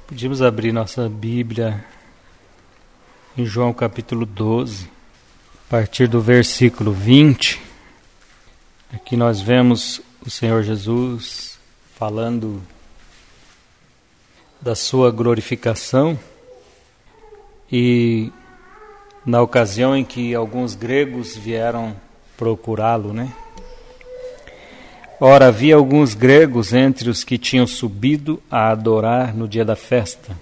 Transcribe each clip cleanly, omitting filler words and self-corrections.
Podíamos abrir nossa Bíblia em João capítulo 12, a partir do versículo 20. Aqui nós vemos o Senhor Jesus falando da sua glorificação e na ocasião em que alguns gregos vieram procurá-lo, né? Ora, havia alguns gregos entre os que tinham subido a adorar no dia da festa.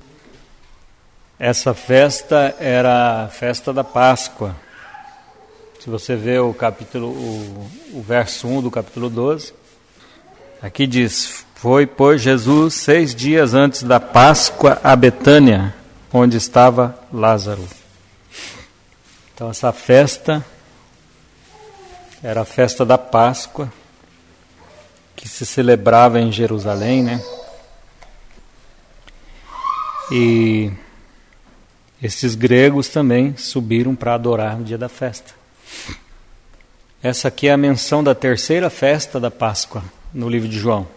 Essa festa era a festa da Páscoa. Se você vê o verso 1 do capítulo 12, aqui diz: foi, pois, Jesus 6 dias antes da Páscoa a Betânia, onde estava Lázaro. Então essa festa era a festa da Páscoa, que se celebrava em Jerusalém, né? E esses gregos também subiram para adorar no dia da festa. Essa aqui é a menção da terceira festa da Páscoa no livro de João.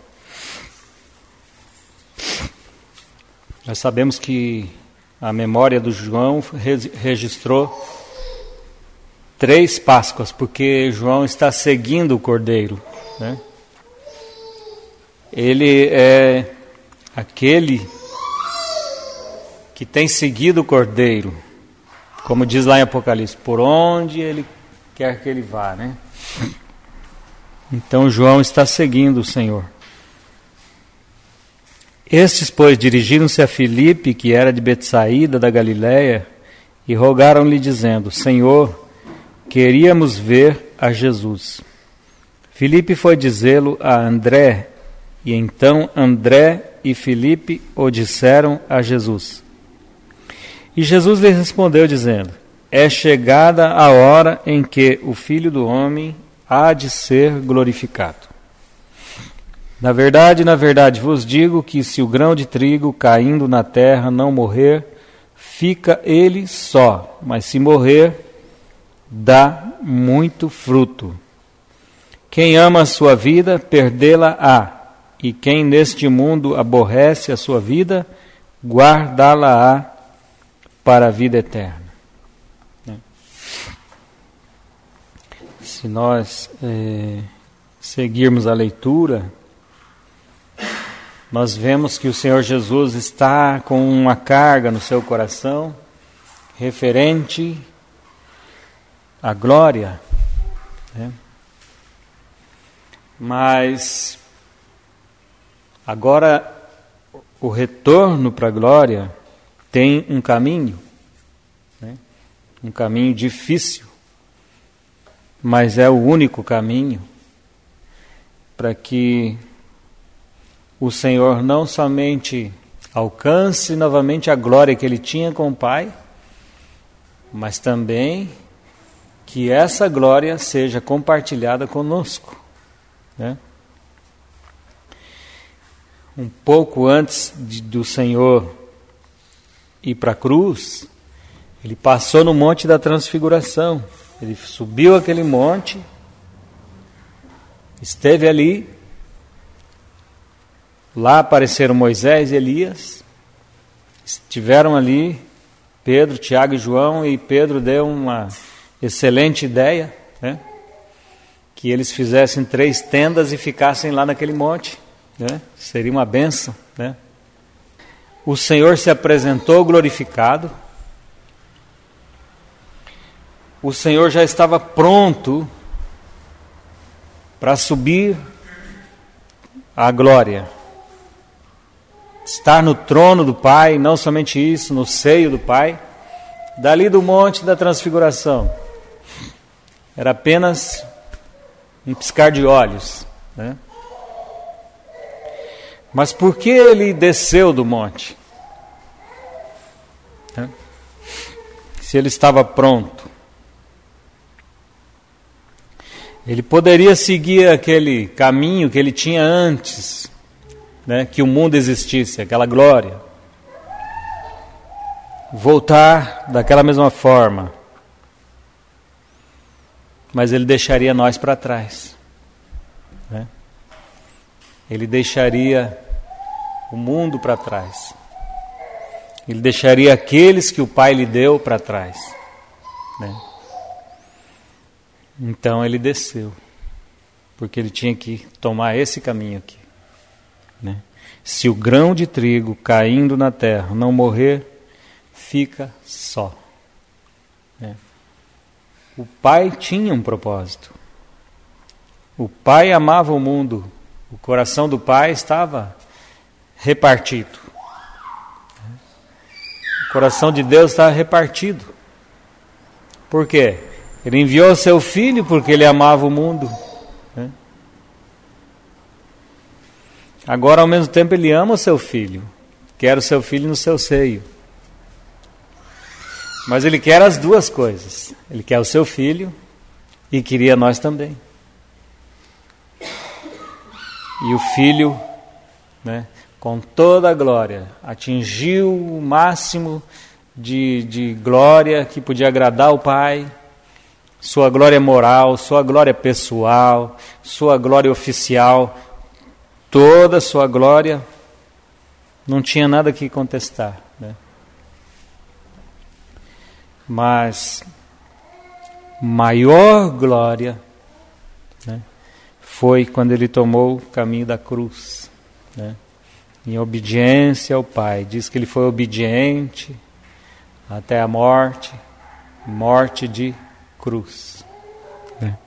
Nós sabemos que a memória do João registrou 3 Páscoas, porque João está seguindo o Cordeiro, né? Ele é aquele que tem seguido o Cordeiro, como diz lá em Apocalipse, por onde ele quer que ele vá, né? Então João está seguindo o Senhor. Estes, pois, dirigiram-se a Filipe, que era de Betsaída da Galiléia, e rogaram-lhe, dizendo: Senhor, queríamos ver a Jesus. Filipe foi dizê-lo a André, e então André e Filipe o disseram a Jesus. E Jesus lhe respondeu, dizendo: é chegada a hora em que o Filho do Homem há de ser glorificado. Na verdade vos digo que se o grão de trigo caindo na terra não morrer, fica ele só, mas se morrer, dá muito fruto. Quem ama a sua vida, perdê-la-á. E quem neste mundo aborrece a sua vida, guardá-la-á para a vida eterna. Se nós seguirmos a leitura, nós vemos que o Senhor Jesus está com uma carga no seu coração referente à glória, né? Mas agora, o retorno para a glória tem um caminho, né? Um caminho difícil, mas é o único caminho para que o Senhor não somente alcance novamente a glória que Ele tinha com o Pai, mas também que essa glória seja compartilhada conosco, né? Um pouco antes do Senhor ir para a cruz, Ele passou no Monte da Transfiguração. Ele subiu aquele monte, esteve ali, lá apareceram Moisés e Elias, estiveram ali Pedro, Tiago e João, e Pedro deu uma excelente ideia, né? Que eles fizessem 3 tendas e ficassem lá naquele monte, né? Seria uma bênção, né? O Senhor se apresentou glorificado. O Senhor já estava pronto para subir à glória, estar no trono do Pai, não somente isso, no seio do Pai. Dali do Monte da Transfiguração era apenas um piscar de olhos, né? Mas por que ele desceu do monte? Né? Se ele estava pronto, ele poderia seguir aquele caminho que ele tinha antes, né, que o mundo existisse, aquela glória. Voltar daquela mesma forma. Mas ele deixaria nós para trás, né? Ele deixaria o mundo para trás. Ele deixaria aqueles que o Pai lhe deu para trás, né? Então ele desceu, porque ele tinha que tomar esse caminho aqui, né? Se o grão de trigo caindo na terra não morrer, fica só, né? O Pai tinha um propósito. O Pai amava o mundo. O coração do Pai estava repartido. O coração de Deus estava repartido. Por quê? Ele enviou seu Filho porque Ele amava o mundo, né? Agora, ao mesmo tempo, Ele ama o seu Filho. Quer o seu Filho no seu seio. Mas Ele quer as duas coisas. Ele quer o seu Filho e queria nós também. E o Filho, né, com toda a glória, atingiu o máximo de glória que podia agradar o Pai. Sua glória moral, sua glória pessoal, sua glória oficial, toda a sua glória, não tinha nada que contestar, né? Mas maior glória, né, foi quando ele tomou o caminho da cruz, né, em obediência ao Pai. Diz que ele foi obediente até a morte, morte de cruz, né?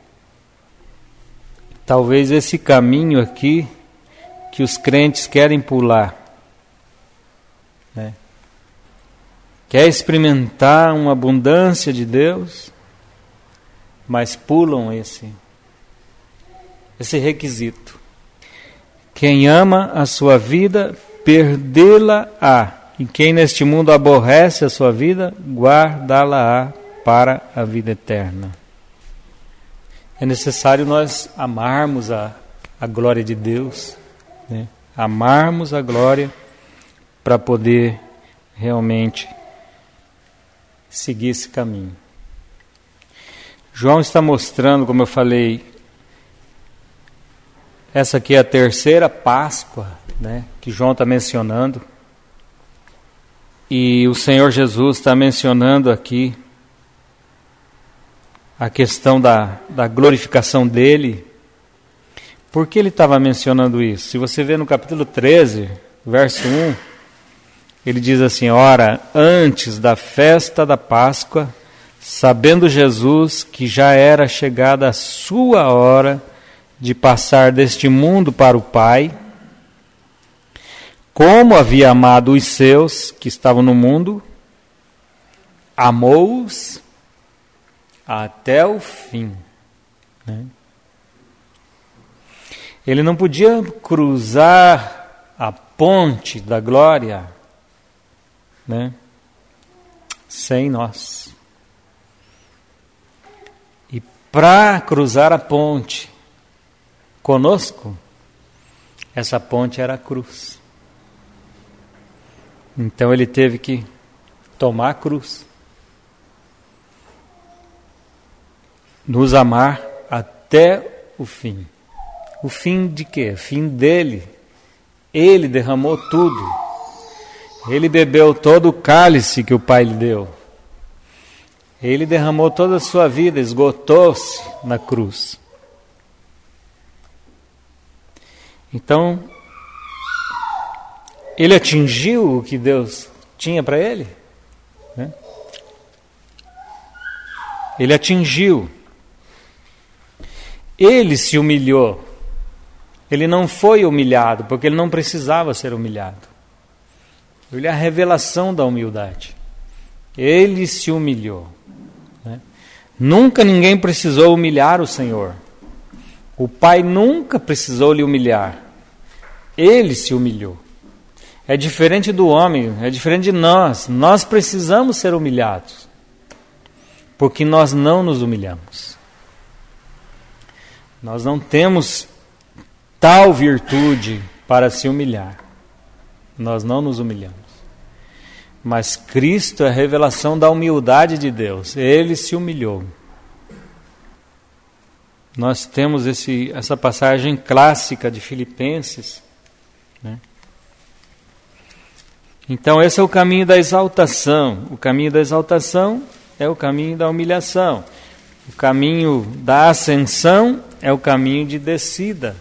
Talvez esse caminho aqui que os crentes querem pular, né? Quer experimentar uma abundância de Deus, mas pulam esse requisito. Quem ama a sua vida, perdê-la-á. E quem neste mundo aborrece a sua vida, guardá-la-á para a vida eterna. É necessário nós amarmos a glória de Deus, né? Amarmos a glória para poder realmente seguir esse caminho. João está mostrando, como eu falei, essa aqui é a terceira Páscoa, né, que João está mencionando. E o Senhor Jesus está mencionando aqui a questão da glorificação dele. Por que ele estava mencionando isso? Se você vê no capítulo 13, verso 1, ele diz assim: ora, antes da festa da Páscoa, sabendo Jesus que já era chegada a sua hora de passar deste mundo para o Pai, como havia amado os seus que estavam no mundo, amou-os até o fim, né? Ele não podia cruzar a ponte da glória, né, sem nós. E para cruzar a ponte conosco, essa ponte era a cruz. Então ele teve que tomar a cruz, nos amar até o fim. O fim de quê? O fim dele. Ele derramou tudo. Ele bebeu todo o cálice que o Pai lhe deu. Ele derramou toda a sua vida, esgotou-se na cruz. Então, ele atingiu o que Deus tinha para ele, né? Ele atingiu. Ele se humilhou. Ele não foi humilhado, porque ele não precisava ser humilhado. Ele é a revelação da humildade. Ele se humilhou, né? Nunca ninguém precisou humilhar o Senhor. O Pai nunca precisou lhe humilhar. Ele se humilhou. É diferente do homem, é diferente de nós. Nós precisamos ser humilhados, porque nós não nos humilhamos. Nós não temos tal virtude para se humilhar. Nós não nos humilhamos. Mas Cristo é a revelação da humildade de Deus. Ele se humilhou. Nós temos essa passagem clássica de Filipenses, né, Então esse é o caminho da exaltação. O caminho da exaltação é o caminho da humilhação. O caminho da ascensão é o caminho de descida.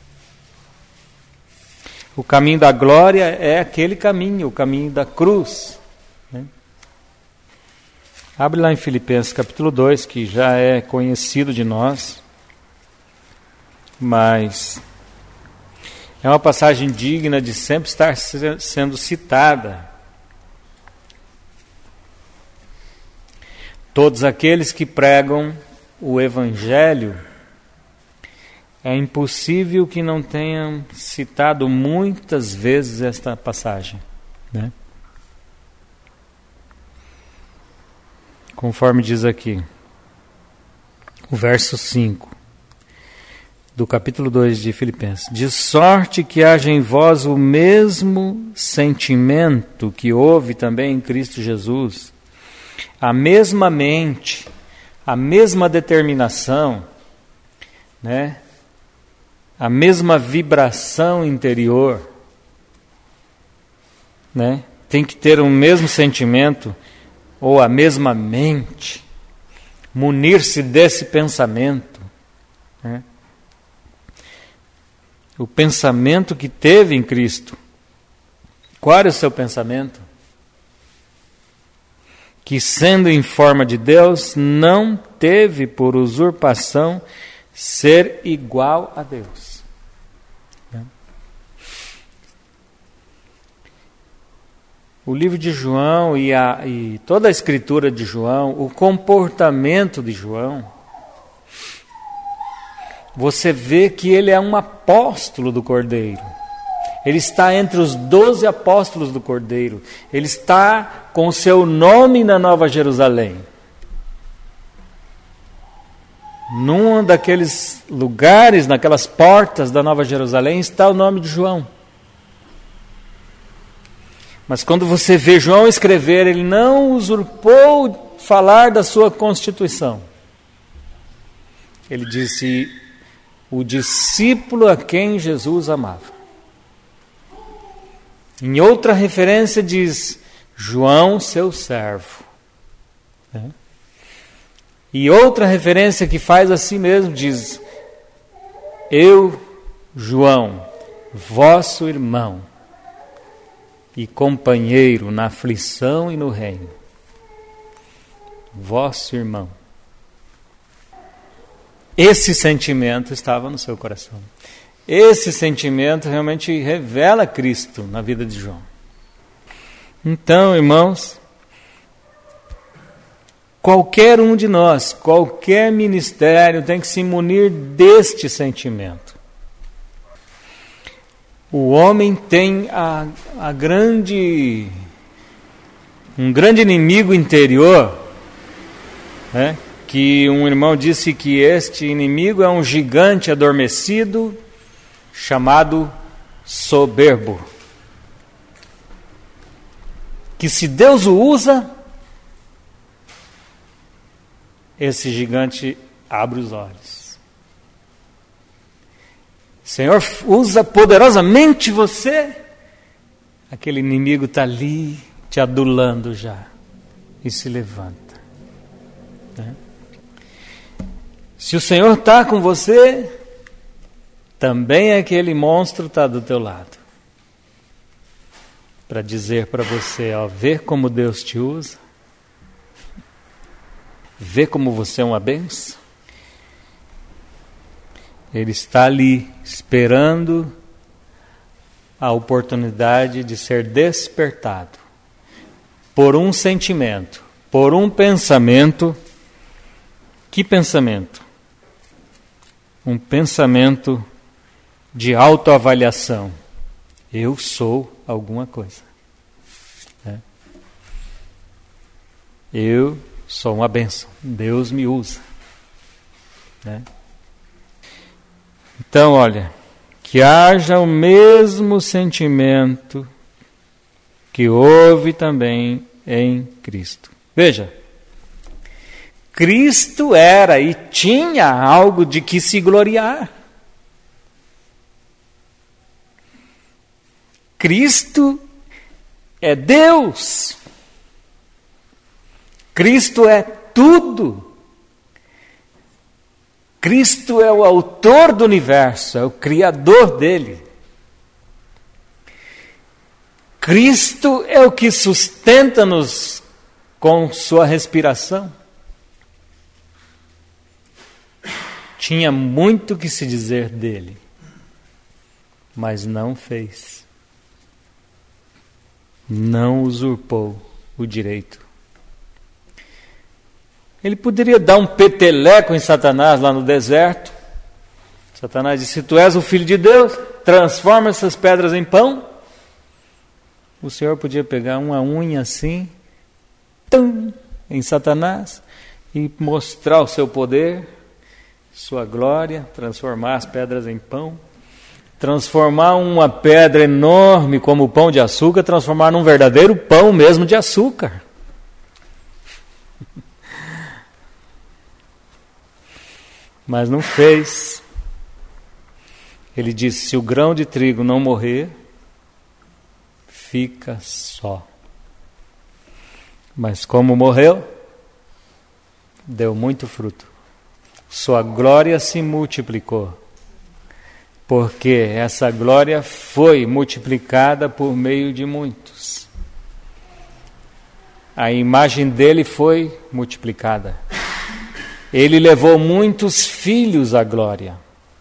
O caminho da glória é aquele caminho, o caminho da cruz. Abre lá em Filipenses capítulo 2, que já é conhecido de nós, mas é uma passagem digna de sempre estar sendo citada. Todos aqueles que pregam o Evangelho, é impossível que não tenham citado muitas vezes esta passagem, né? Conforme diz aqui, o verso 5 do capítulo 2 de Filipenses: de sorte que haja em vós o mesmo sentimento que houve também em Cristo Jesus, a mesma mente, a mesma determinação, né? A mesma vibração interior, né? Tem que ter o mesmo sentimento ou a mesma mente, munir-se desse pensamento, né? O pensamento que teve em Cristo. Qual era o seu pensamento? Que, sendo em forma de Deus, não teve por usurpação ser igual a Deus. O livro de João e toda a escritura de João, o comportamento de João, você vê que ele é um apóstolo do Cordeiro. Ele está entre os 12 apóstolos do Cordeiro. Ele está com o seu nome na Nova Jerusalém. Num daqueles lugares, naquelas portas da Nova Jerusalém, está o nome de João. Mas quando você vê João escrever, ele não usurpou falar da sua constituição. Ele disse: o discípulo a quem Jesus amava. Em outra referência diz: João, seu servo. E outra referência que faz assim mesmo diz: eu, João, vosso irmão e companheiro na aflição e no reino. Vosso irmão. Esse sentimento estava no seu coração. Esse sentimento realmente revela Cristo na vida de João. Então, irmãos, qualquer um de nós, qualquer ministério tem que se munir deste sentimento. O homem tem um grande inimigo interior, né? Que um irmão disse que este inimigo é um gigante adormecido chamado soberbo. Que se Deus o usa, esse gigante abre os olhos. O Senhor usa poderosamente você, aquele inimigo está ali te adulando já e se levanta, né? Se o Senhor está com você, também aquele monstro está do teu lado, para dizer para você, ó, vê como Deus te usa, vê como você é uma bênção. Ele está ali esperando a oportunidade de ser despertado por um sentimento, por um pensamento. Que pensamento? Um pensamento de autoavaliação. Eu sou alguma coisa, né? Eu sou uma bênção. Deus me usa, né? Então, olha, que haja o mesmo sentimento que houve também em Cristo. Veja, Cristo era e tinha algo de que se gloriar. Cristo é Deus. Cristo é tudo. Cristo é o autor do universo, é o criador dele. Cristo é o que sustenta-nos com sua respiração. Tinha muito que se dizer dele, mas não fez. Não usurpou o direito. Ele poderia dar um peteleco em Satanás lá no deserto. Satanás disse: se tu és o Filho de Deus, transforma essas pedras em pão. O Senhor podia pegar uma unha assim, em Satanás, e mostrar o seu poder, sua glória, transformar as pedras em pão. Transformar uma pedra enorme como o pão de açúcar, transformar num verdadeiro pão mesmo de açúcar. Mas não fez. Ele disse: se o grão de trigo não morrer, fica só. Mas como morreu, deu muito fruto. Sua glória se multiplicou. Porque essa glória foi multiplicada por meio de muitos. A imagem dele foi multiplicada. Ele levou muitos filhos à glória.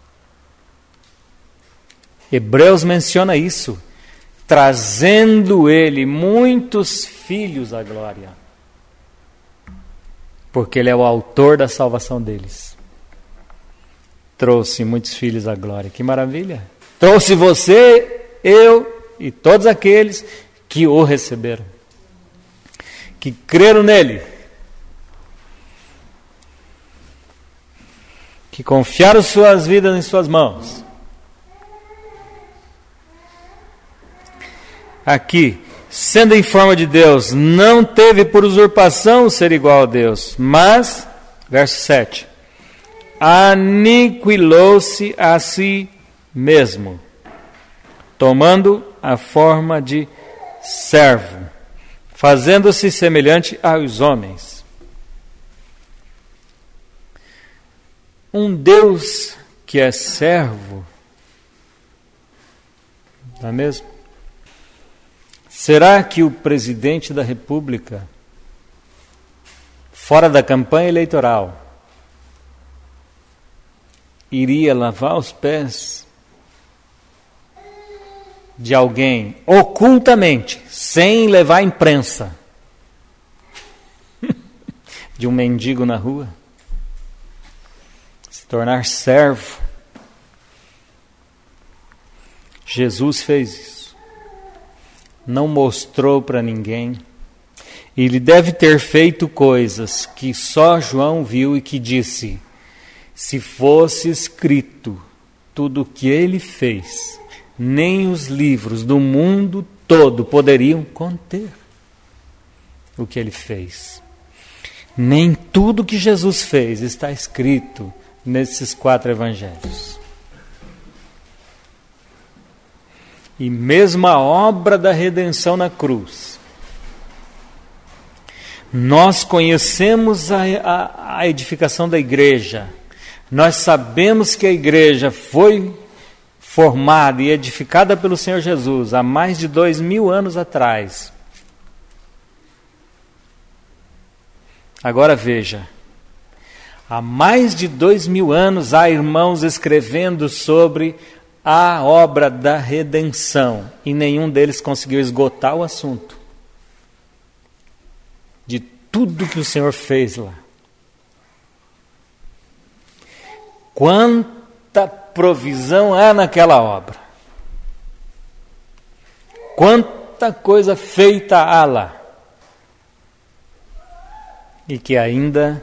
Hebreus menciona isso, trazendo ele muitos filhos à glória. Porque ele é o autor da salvação deles. Trouxe muitos filhos à glória. Que maravilha! Trouxe você, eu e todos aqueles que o receberam, que creram nele, que confiaram suas vidas em suas mãos. Aqui, sendo em forma de Deus, não teve por usurpação ser igual a Deus, mas, verso 7, aniquilou-se a si mesmo, tomando a forma de servo, fazendo-se semelhante aos homens. Um Deus que é servo, não é mesmo? Será que o presidente da República, fora da campanha eleitoral, iria lavar os pés de alguém ocultamente, sem levar a imprensa, de um mendigo na rua? Se tornar servo. Jesus fez isso. Não mostrou para ninguém. Ele deve ter feito coisas que só João viu e que disse: se fosse escrito tudo o que ele fez, nem os livros do mundo todo poderiam conter o que ele fez. Nem tudo que Jesus fez está escrito nesses 4 evangelhos. E mesmo a obra da redenção na cruz, nós conhecemos a edificação da igreja. Nós sabemos que a igreja foi formada e edificada pelo Senhor Jesus há mais de 2000 anos atrás. Agora veja, há mais de 2000 anos há irmãos escrevendo sobre a obra da redenção e nenhum deles conseguiu esgotar o assunto de tudo que o Senhor fez lá. Quanta provisão há naquela obra. Quanta coisa feita há lá. E que ainda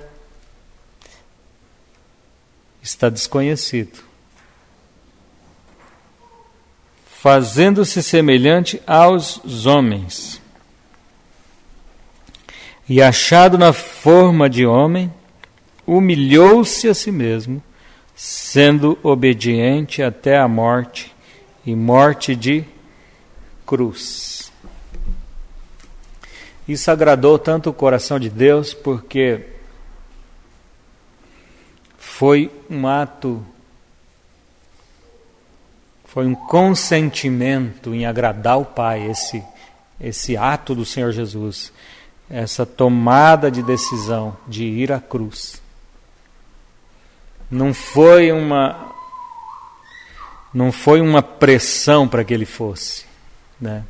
está desconhecido. Fazendo-se semelhante aos homens. E achado na forma de homem, humilhou-se a si mesmo, sendo obediente até a morte, e morte de cruz. Isso agradou tanto o coração de Deus, porque foi um ato, foi um consentimento em agradar o Pai, esse ato do Senhor Jesus, essa tomada de decisão de ir à cruz. Não foi uma pressão para que ele fosse, né?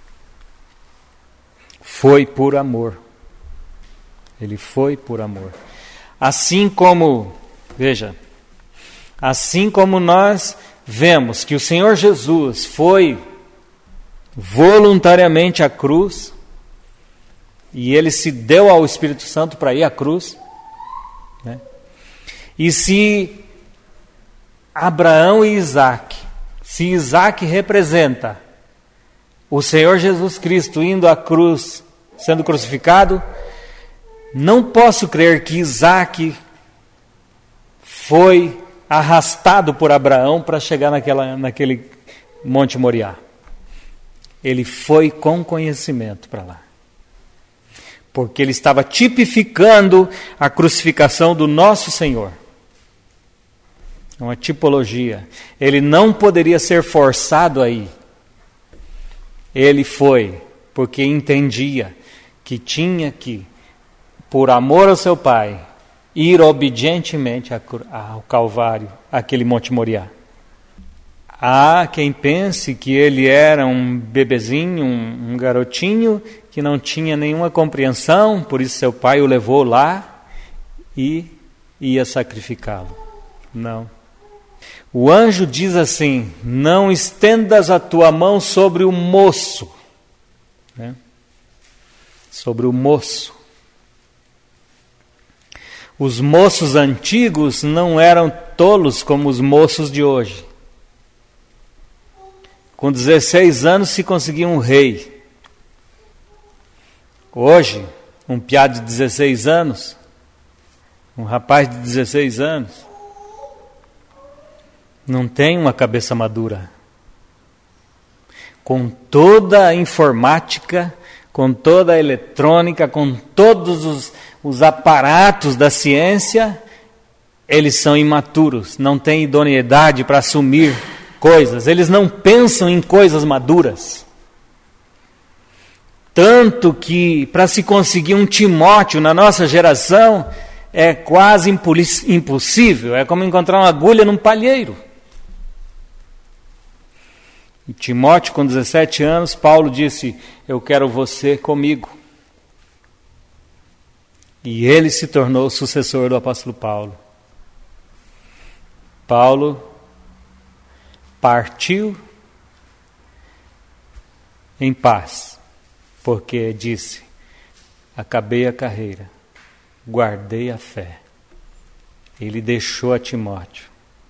Foi por amor. Ele foi por amor. Assim como, veja, assim como nós vemos que o Senhor Jesus foi voluntariamente à cruz, e ele se deu ao Espírito Santo para ir à cruz, né? E se Abraão e Isaac, se Isaac representa o Senhor Jesus Cristo indo à cruz, sendo crucificado, não posso crer que Isaac foi arrastado por Abraão para chegar naquele Monte Moriá. Ele foi com conhecimento para lá, porque ele estava tipificando a crucificação do nosso Senhor. É uma tipologia. Ele não poderia ser forçado aí. Ele foi porque entendia que tinha que, por amor ao seu Pai, ir obedientemente ao Calvário, aquele Monte Moriá. Há quem pense que ele era um bebezinho, um garotinho, que não tinha nenhuma compreensão, por isso seu pai o levou lá e ia sacrificá-lo. Não. O anjo diz assim: não estendas a tua mão sobre o moço, né? Sobre o moço. Os moços antigos não eram tolos como os moços de hoje. Com 16 anos se conseguia um rei. Hoje, um piá de 16 anos, um rapaz de 16 anos, não tem uma cabeça madura. Com toda a informática, com toda a eletrônica, com todos os aparatos da ciência, eles são imaturos, não têm idoneidade para assumir coisas, eles não pensam em coisas maduras. Tanto que, para se conseguir um Timóteo na nossa geração, é quase impossível, é como encontrar uma agulha num palheiro. E Timóteo, com 17 anos, Paulo disse: eu quero você comigo. E ele se tornou o sucessor do apóstolo Paulo. Paulo partiu em paz, porque disse: acabei a carreira, guardei a fé. Ele deixou a Timóteo.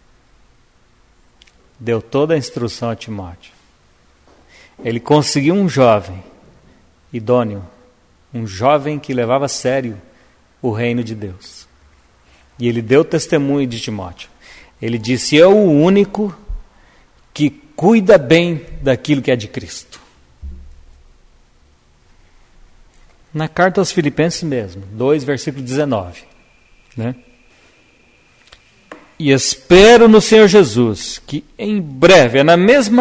Deu toda a instrução a Timóteo. Ele conseguiu um jovem idôneo, um jovem que levava a sério o reino de Deus. E ele deu testemunho de Timóteo. Ele disse: eu o único que cuida bem daquilo que é de Cristo. Na carta aos Filipenses mesmo, 2, versículo 19. Né? E espero no Senhor Jesus que em breve, é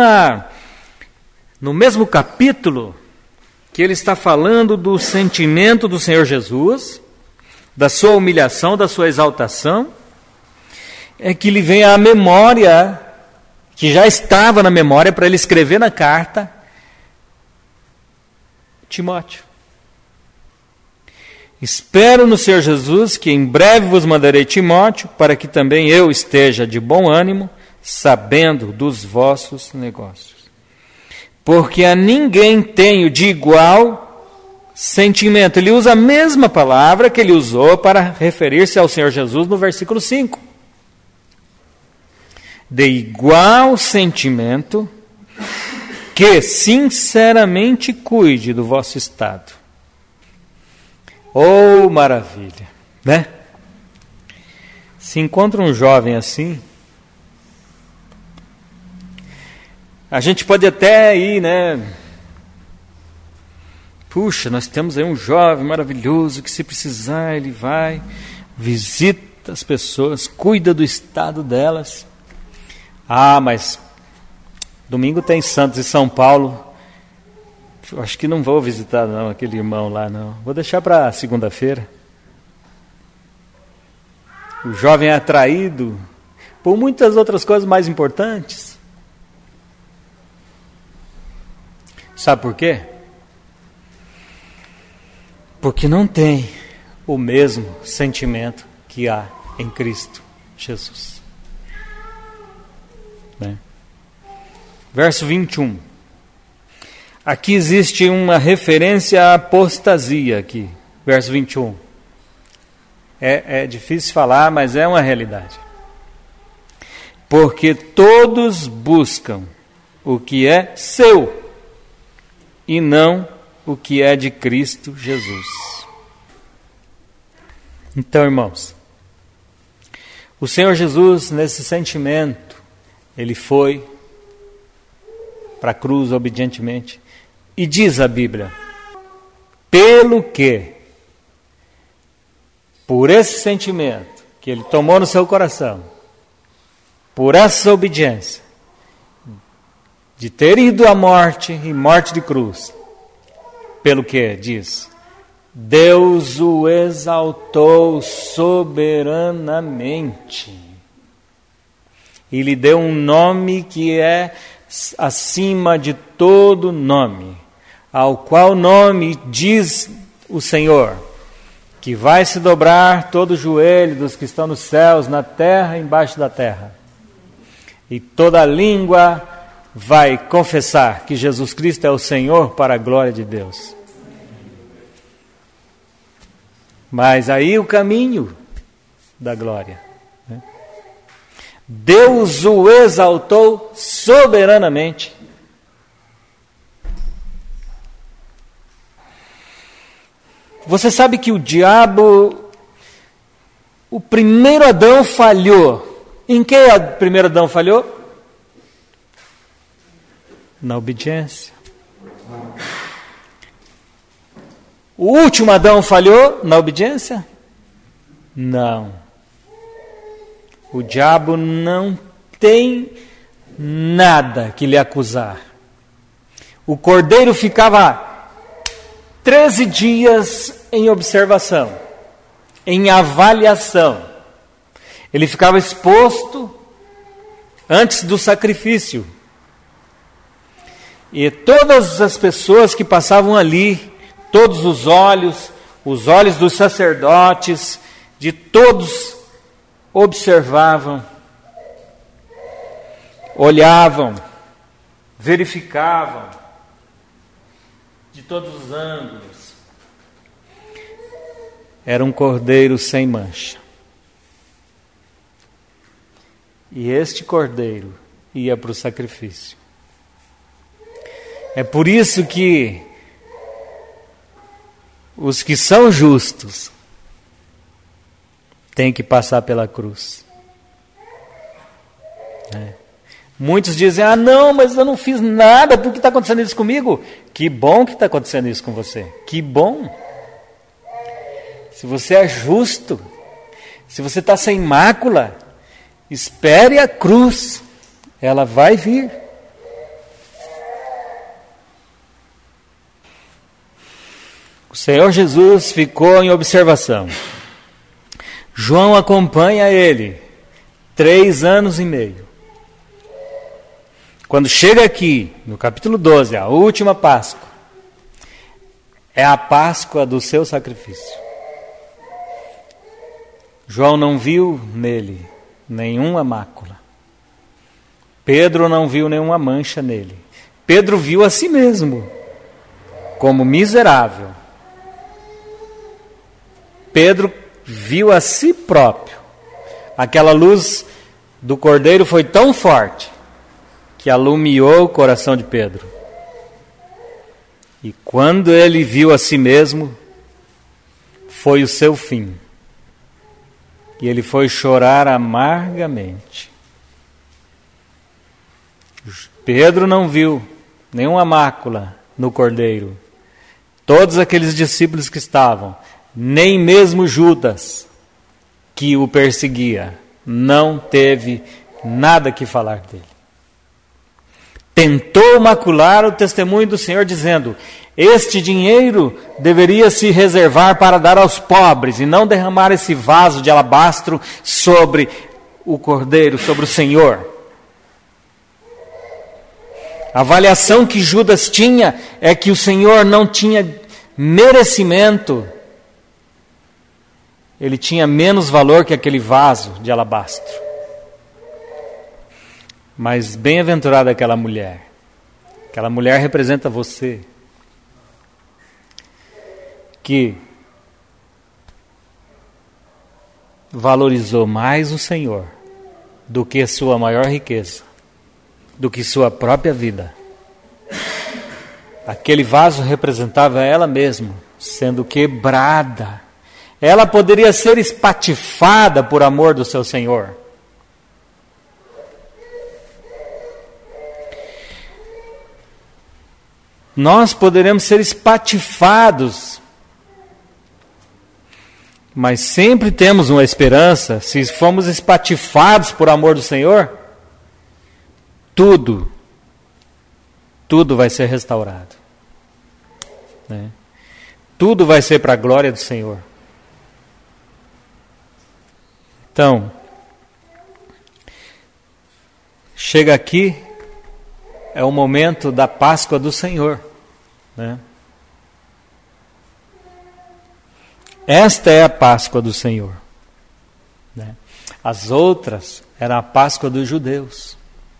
no mesmo capítulo que ele está falando do sentimento do Senhor Jesus, da sua humilhação, da sua exaltação, é que lhe vem à memória, que já estava na memória para ele escrever na carta, Timóteo. Espero no Senhor Jesus que em breve vos mandarei Timóteo, para que também eu esteja de bom ânimo, sabendo dos vossos negócios. Porque a ninguém tenho de igual sentimento. Ele usa a mesma palavra que ele usou para referir-se ao Senhor Jesus no versículo 5. De igual sentimento, que sinceramente cuide do vosso estado. Oh, maravilha, né? Se encontra um jovem assim, a gente pode até ir, né, Puxa, nós temos aí um jovem maravilhoso que, se precisar, ele vai, visita as pessoas, cuida do estado delas. Ah, mas domingo tem Santos e São Paulo. Eu acho que não vou visitar não, aquele irmão lá não. Vou deixar para segunda-feira. O jovem é atraído por muitas outras coisas mais importantes. Sabe por quê? Porque não tem o mesmo sentimento que há em Cristo Jesus. Né? Verso 21. Aqui existe uma referência à apostasia aqui. Verso 21. É difícil falar, mas é uma realidade. Porque todos buscam o que é seu e não o que é de Cristo Jesus. Então, irmãos, o Senhor Jesus, nesse sentimento, ele foi para a cruz obedientemente. E diz a Bíblia, pelo que, por esse sentimento que ele tomou no seu coração, por essa obediência, de ter ido à morte e morte de cruz, pelo que diz, Deus o exaltou soberanamente e lhe deu um nome que é acima de todo nome, ao qual nome diz o Senhor, que vai se dobrar todo o joelho dos que estão nos céus, na terra e embaixo da terra, e toda língua vai confessar que Jesus Cristo é o Senhor, para a glória de Deus. Mas aí o caminho da glória, né? Deus o exaltou soberanamente. Você sabe que o diabo, o primeiro Adão falhou. Em que o primeiro Adão falhou? Na obediência. O último Adão falhou na obediência? Não. O diabo não tem nada que lhe acusar. O cordeiro ficava 13 dias em observação, em avaliação. Ele ficava exposto antes do sacrifício. E todas as pessoas que passavam ali, todos os olhos dos sacerdotes, de todos, observavam, olhavam, verificavam, de todos os ângulos. Era um cordeiro sem mancha. E este cordeiro ia para o sacrifício. É por isso que os que são justos têm que passar pela cruz. Muitos dizem, não, mas eu não fiz nada, por que está acontecendo isso comigo? Que bom que está acontecendo isso com você. Que bom. Se você é justo, se você está sem mácula, espere a cruz, ela vai vir. O Senhor Jesus ficou em observação. João acompanha ele 3 anos e meio. Quando chega aqui, no capítulo 12, a última Páscoa, é a Páscoa do seu sacrifício. João não viu nele nenhuma mácula. Pedro não viu nenhuma mancha nele. Pedro viu a si mesmo como miserável. Pedro viu a si próprio. Aquela luz do cordeiro foi tão forte que alumiou o coração de Pedro. E quando ele viu a si mesmo, foi o seu fim. E ele foi chorar amargamente. Pedro não viu nenhuma mácula no cordeiro. todos aqueles discípulos que estavam, nem mesmo Judas, que o perseguia, não teve nada que falar dele. Tentou macular o testemunho do Senhor, dizendo: este dinheiro deveria se reservar para dar aos pobres, e não derramar esse vaso de alabastro sobre o Cordeiro, sobre o Senhor. A avaliação que Judas tinha é que o Senhor não tinha merecimento. Ele tinha menos valor que aquele vaso de alabastro. Mas bem-aventurada aquela mulher. Aquela mulher representa você, que valorizou mais o Senhor do que sua maior riqueza, do que sua própria vida. Aquele vaso representava ela mesma, sendo quebrada. Ela poderia ser espatifada por amor do seu Senhor. Nós poderemos ser espatifados, mas sempre temos uma esperança. Se formos espatifados por amor do Senhor, tudo vai ser restaurado, né? Tudo vai ser para a glória do Senhor. Então, chega aqui, é o momento da Páscoa do Senhor, né? Esta é a Páscoa do Senhor, né? As outras eram a Páscoa dos judeus,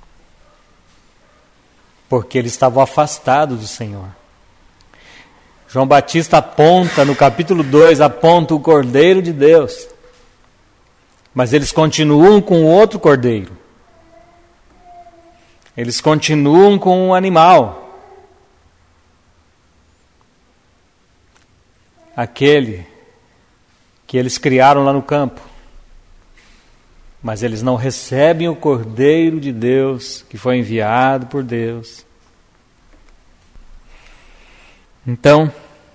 porque eles estavam afastados do Senhor. João Batista aponta, no capítulo 2, aponta o Cordeiro de Deus, mas eles continuam com outro cordeiro. Eles continuam com um animal. Aquele que eles criaram lá no campo. Mas eles não recebem o Cordeiro de Deus, que foi enviado por Deus. Então,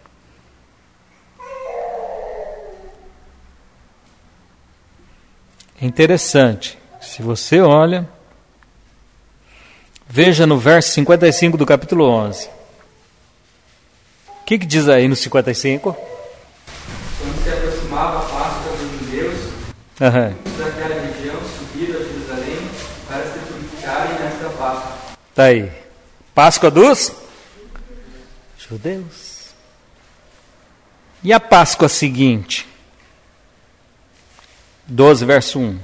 é interessante, se você olha, veja no verso 55 do capítulo 11. O que diz aí no 55? Quando se aproximava a Páscoa dos judeus, muitos daquela região subiram a Jerusalém para se purificarem nesta Páscoa. Está aí. Páscoa dos judeus. E a Páscoa seguinte? 12, verso 1. O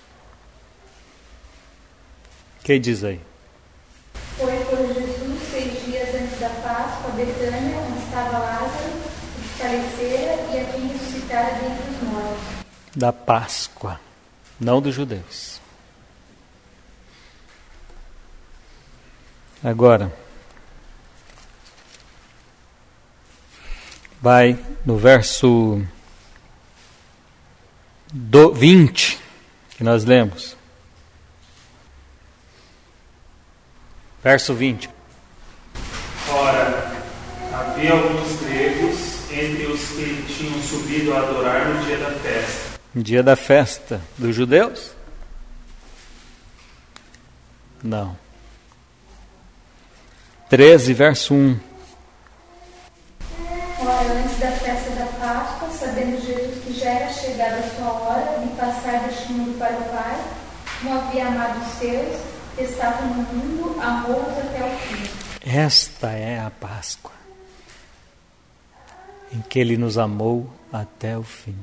que diz aí? Foi por Jesus 6 dias antes da Páscoa, a Betânia, onde estava Lázaro, que falecera e a quem ressuscitara dentre os mortos. Da Páscoa, não dos judeus. Agora, vai no verso 20, que nós lemos. Verso 20. Ora, havia alguns gregos entre os que tinham subido a adorar no dia da festa. Dia da festa dos judeus? Não. 13, verso 1. Ora, antes da festa da Páscoa, sabendo Jesus que já era chegada a sua hora de passar deste mundo para o Pai, como havia amado os seus, estavam no mundo, amou-os até o fim. Esta é a Páscoa, em que Ele nos amou até o fim.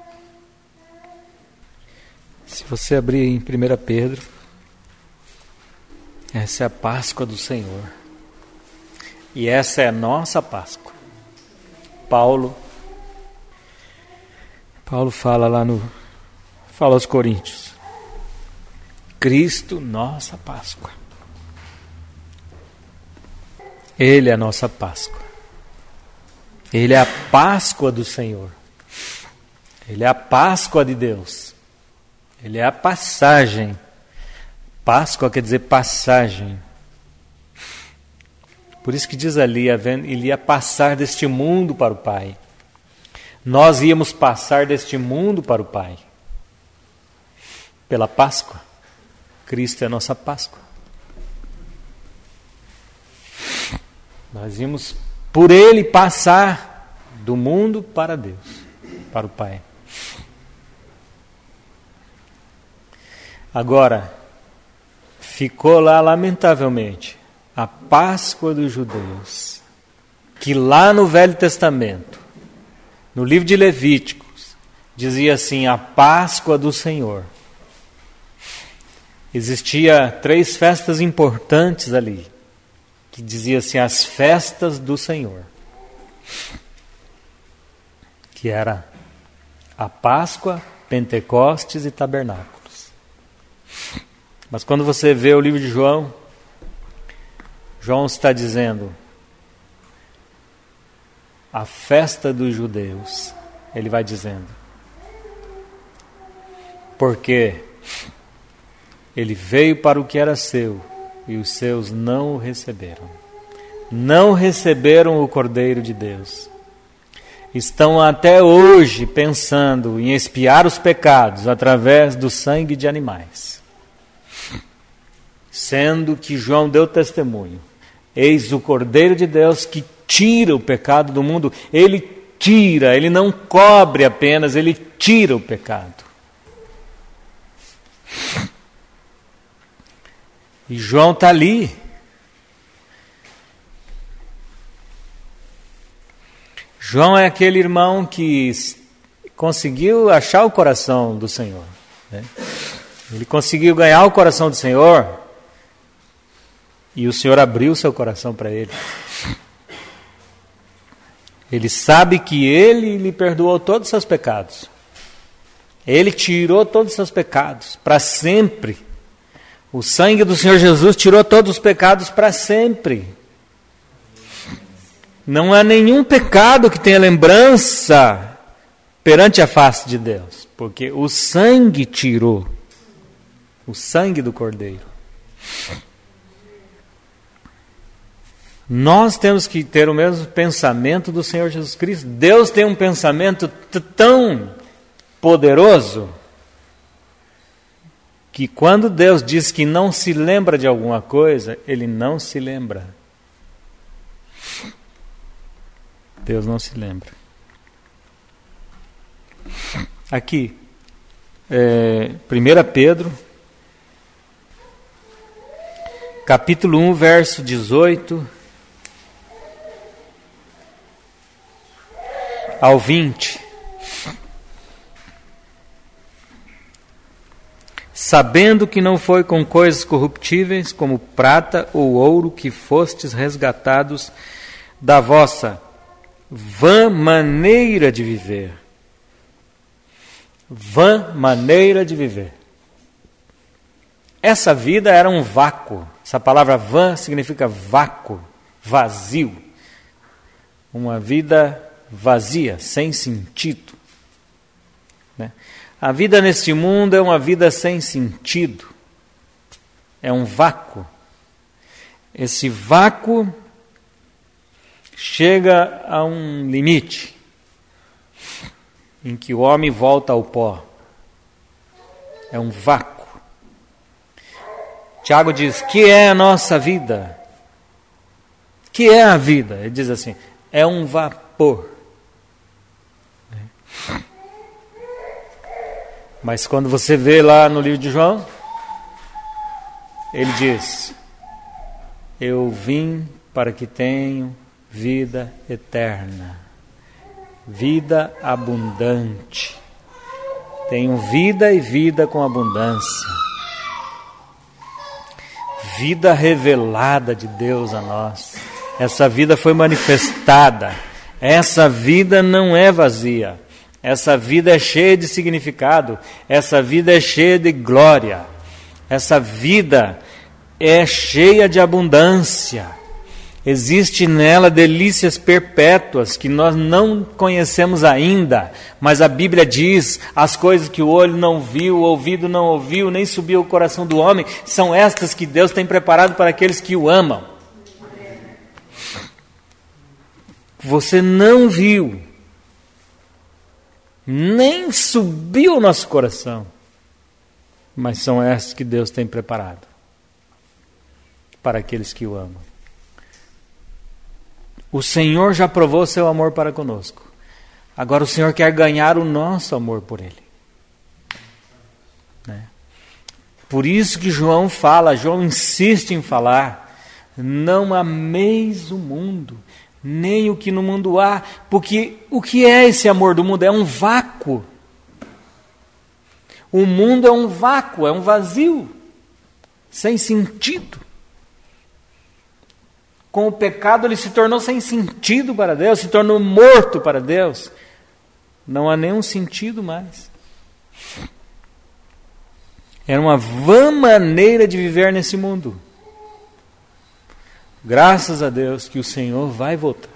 Se você abrir em 1 Pedro, essa é a Páscoa do Senhor. E essa é a nossa Páscoa. Paulo fala fala aos Coríntios, Cristo, nossa Páscoa. Ele é a nossa Páscoa. Ele é a Páscoa do Senhor. Ele é a Páscoa de Deus. Ele é a passagem. Páscoa quer dizer passagem. Por isso que diz ali, ele ia passar deste mundo para o Pai. Nós íamos passar deste mundo para o Pai. Pela Páscoa. Cristo é a nossa Páscoa. Nós íamos por Ele passar do mundo para Deus, para o Pai. Agora, ficou lá, lamentavelmente, a Páscoa dos judeus, que lá no Velho Testamento, no livro de Levíticos, dizia assim, a Páscoa do Senhor. Existia 3 festas importantes ali, que dizia assim, as festas do Senhor, que era a Páscoa, Pentecostes e Tabernáculos. Mas quando você vê o livro de João, João está dizendo a festa dos judeus, ele vai dizendo, porque ele veio para o que era seu e os seus não o receberam. Não receberam o Cordeiro de Deus. Estão até hoje pensando em expiar os pecados através do sangue de animais. Sendo que João deu testemunho. Eis o Cordeiro de Deus que tira o pecado do mundo. Ele tira, ele não cobre apenas, ele tira o pecado. E João está ali. João é aquele irmão que conseguiu achar o coração do Senhor, né? Ele conseguiu ganhar o coração do Senhor e o Senhor abriu seu coração para ele. Ele sabe que ele lhe perdoou todos os seus pecados. Ele tirou todos os seus pecados para sempre. O sangue do Senhor Jesus tirou todos os pecados para sempre. Não há nenhum pecado que tenha lembrança perante a face de Deus, porque o sangue tirou, o sangue do Cordeiro. Nós temos que ter o mesmo pensamento do Senhor Jesus Cristo. Deus tem um pensamento tão poderoso que quando Deus diz que não se lembra de alguma coisa, Ele não se lembra. Deus não se lembra. Aqui, 1 Pedro, capítulo 1, verso 18 ao 20. Sabendo que não foi com coisas corruptíveis, como prata ou ouro, que fostes resgatados da vossa vã maneira de viver. Vã maneira de viver. Essa vida era um vácuo. Essa palavra vã significa vácuo, vazio. Uma vida vazia, sem sentido. Né? A vida neste mundo é uma vida sem sentido. É um vácuo. Esse vácuo chega a um limite em que o homem volta ao pó. É um vácuo. Tiago diz, que é a nossa vida? Que é a vida? Ele diz assim, é um vapor. Mas quando você vê lá no livro de João, ele diz, eu vim para que tenham vida eterna, vida abundante. Tenham vida e vida com abundância. Vida revelada de Deus a nós. Essa vida foi manifestada. Essa vida não é vazia. Essa vida é cheia de significado. Essa vida é cheia de glória. Essa vida é cheia de abundância. Existe nela delícias perpétuas que nós não conhecemos ainda, mas a Bíblia diz, as coisas que o olho não viu, o ouvido não ouviu, nem subiu ao coração do homem, são estas que Deus tem preparado para aqueles que o amam. você não viu, nem subiu ao nosso coração, mas são essas que Deus tem preparado para aqueles que o amam. O Senhor já provou seu amor para conosco. Agora o Senhor quer ganhar o nosso amor por Ele. Né? Por isso que João insiste em falar: não ameis o mundo, nem o que no mundo há, porque o que é esse amor do mundo? É um vácuo. O mundo é um vácuo, é um vazio, sem sentido. Com o pecado ele se tornou sem sentido para Deus, se tornou morto para Deus. Não há nenhum sentido mais. Era uma vã maneira de viver nesse mundo. Graças a Deus que o Senhor vai voltar.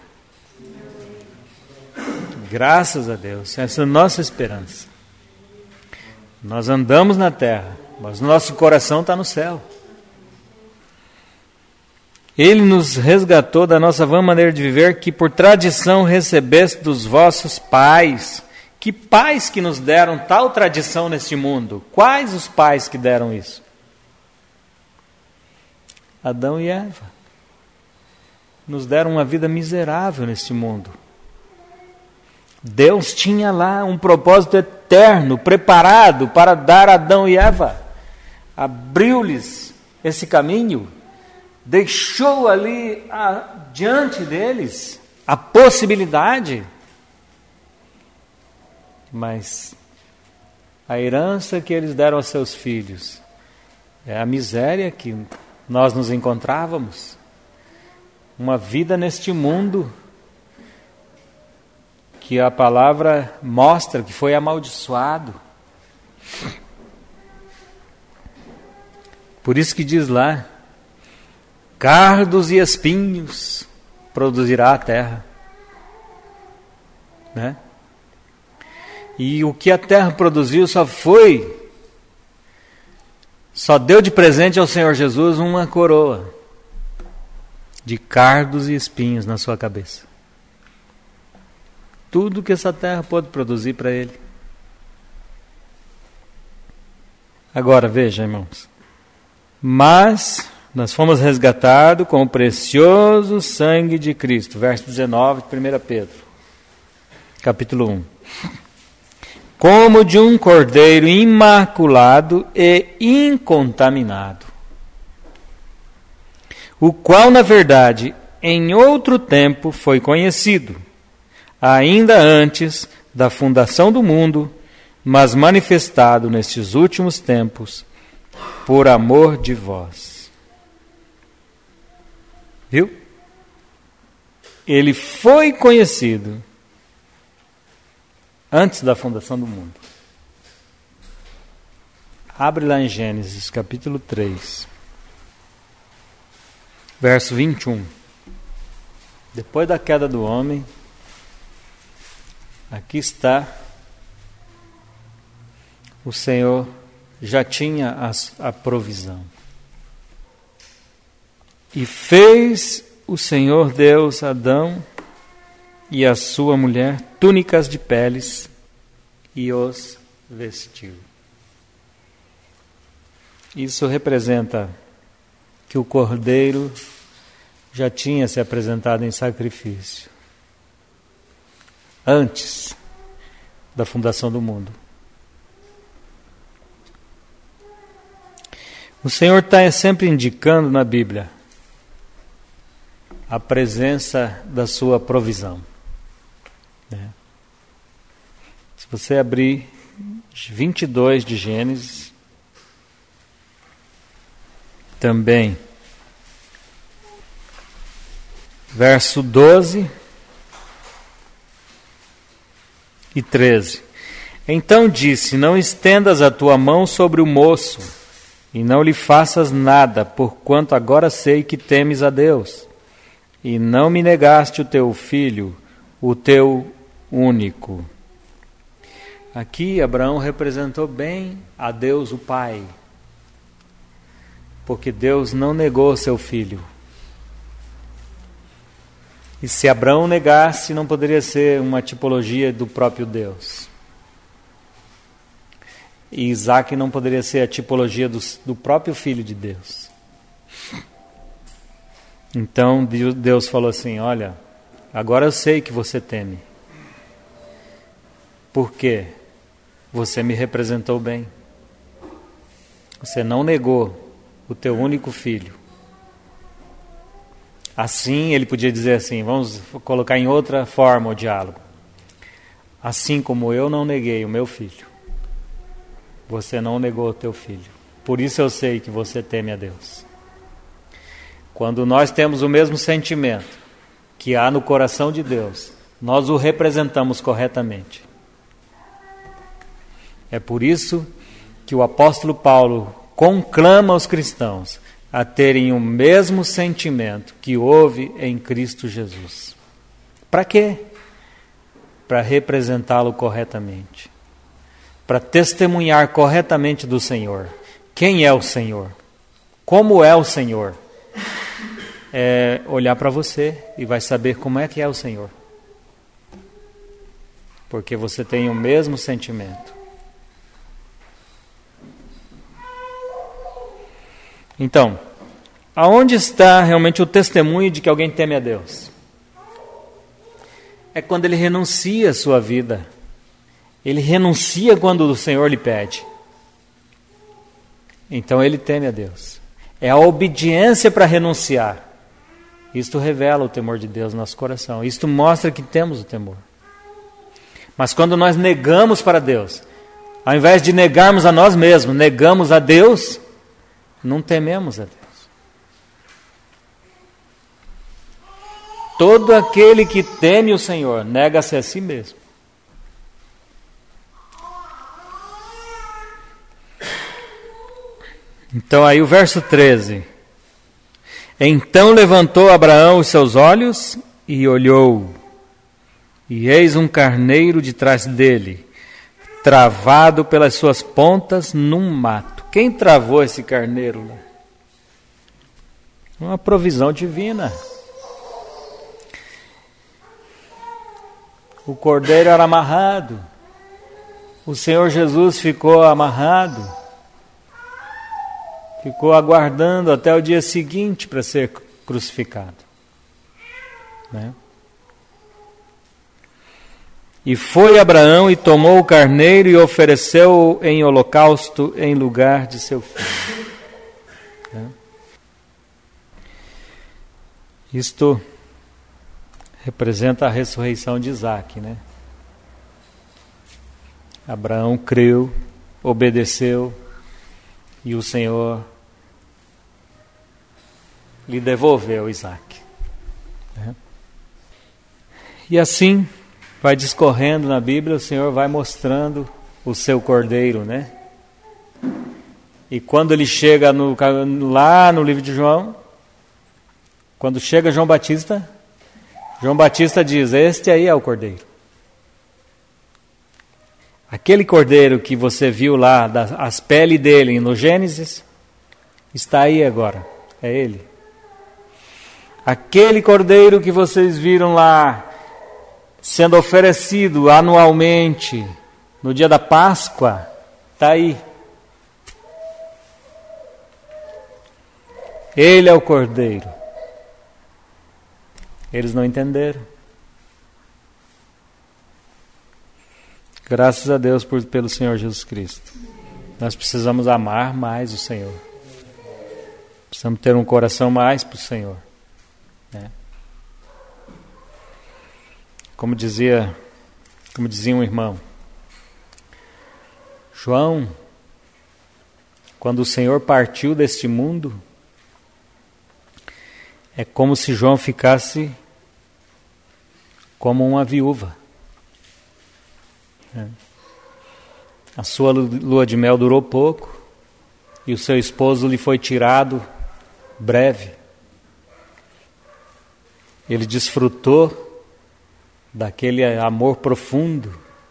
Graças a Deus, essa é a nossa esperança. Nós andamos na terra, mas nosso coração está no céu. Ele nos resgatou da nossa vã maneira de viver, que por tradição recebeste dos vossos pais. Que pais que nos deram tal tradição neste mundo? Quais os pais que deram isso? Adão e Eva. Nos deram uma vida miserável neste mundo. Deus tinha lá um propósito eterno, preparado para dar a Adão e Eva. Abriu-lhes esse caminho. Deixou ali diante deles a possibilidade, mas a herança que eles deram aos seus filhos é a miséria que nós nos encontrávamos, uma vida neste mundo que a palavra mostra que foi amaldiçoado. Por isso que diz lá: cardos e espinhos produzirá a terra. Né? E o que a terra produziu só deu de presente ao Senhor Jesus uma coroa de cardos e espinhos na sua cabeça. Tudo que essa terra pôde produzir para Ele. Agora veja, irmãos. Mas nós fomos resgatados com o precioso sangue de Cristo. Verso 19 de 1 Pedro, capítulo 1. Como de um cordeiro imaculado e incontaminado, o qual, na verdade, em outro tempo foi conhecido, ainda antes da fundação do mundo, mas manifestado nestes últimos tempos, por amor de vós. Viu? Ele foi conhecido antes da fundação do mundo. Abre lá em Gênesis, capítulo 3, verso 21. Depois da queda do homem, aqui está, o Senhor já tinha a provisão. E fez o Senhor Deus a Adão e a sua mulher túnicas de peles e os vestiu. Isso representa que o cordeiro já tinha se apresentado em sacrifício antes da fundação do mundo. O Senhor está sempre indicando na Bíblia a presença da sua provisão. Se você abrir 22 de Gênesis, também, verso 12 e 13. Então disse: não estendas a tua mão sobre o moço, e não lhe faças nada, porquanto agora sei que temes a Deus, e não me negaste o teu filho, o teu único. Aqui Abraão representou bem a Deus o Pai, porque Deus não negou seu filho. E se Abraão negasse, não poderia ser uma tipologia do próprio Deus. E Isaac não poderia ser a tipologia do próprio Filho de Deus. Então Deus falou assim, olha, agora eu sei que você teme. Por quê? Você me representou bem. Você não negou o teu único filho. Assim, ele podia dizer assim, vamos colocar em outra forma o diálogo. Assim como eu não neguei o meu filho, você não negou o teu filho. Por isso eu sei que você teme a Deus. Quando nós temos o mesmo sentimento que há no coração de Deus, nós o representamos corretamente. É por isso que o apóstolo Paulo conclama os cristãos a terem o mesmo sentimento que houve em Cristo Jesus. Para quê? Para representá-lo corretamente. Para testemunhar corretamente do Senhor. Quem é o Senhor? Como é o Senhor? É olhar para você e vai saber como é que é o Senhor. Porque você tem o mesmo sentimento. Então, aonde está realmente o testemunho de que alguém teme a Deus? É quando ele renuncia a sua vida. Ele renuncia quando o Senhor lhe pede. Então ele teme a Deus. É a obediência para renunciar. Isto revela o temor de Deus no nosso coração. Isto mostra que temos o temor. Mas quando nós negamos para Deus, ao invés de negarmos a nós mesmos, negamos a Deus, não tememos a Deus. Todo aquele que teme o Senhor nega-se a si mesmo. Então aí o verso 13. Então levantou Abraão os seus olhos e olhou, e eis um carneiro de trás dele, travado pelas suas pontas num mato. Quem travou esse carneiro lá? Uma provisão divina. O cordeiro era amarrado. O Senhor Jesus ficou amarrado. Ficou aguardando até o dia seguinte para ser crucificado. Né? E foi Abraão e tomou o carneiro e ofereceu-o em holocausto em lugar de seu filho. Né? Isto representa a ressurreição de Isaac, né? Abraão creu, obedeceu, e o Senhor lhe devolveu Isaac. Né? E assim vai discorrendo na Bíblia, o Senhor vai mostrando o seu cordeiro, né? E quando ele chega lá no livro de João, quando chega João Batista diz, este aí é o cordeiro. Aquele cordeiro que você viu lá, as peles dele no Gênesis, está aí agora, é ele. Aquele cordeiro que vocês viram lá, sendo oferecido anualmente, no dia da Páscoa, está aí. Ele é o cordeiro. Eles não entenderam. Graças a Deus pelo Senhor Jesus Cristo. Nós precisamos amar mais o Senhor. Precisamos ter um coração mais para o Senhor. Né? Como dizia um irmão, João, quando o Senhor partiu deste mundo, é como se João ficasse como uma viúva. A sua lua de mel durou pouco e o seu esposo lhe foi tirado breve. Ele desfrutou daquele amor profundo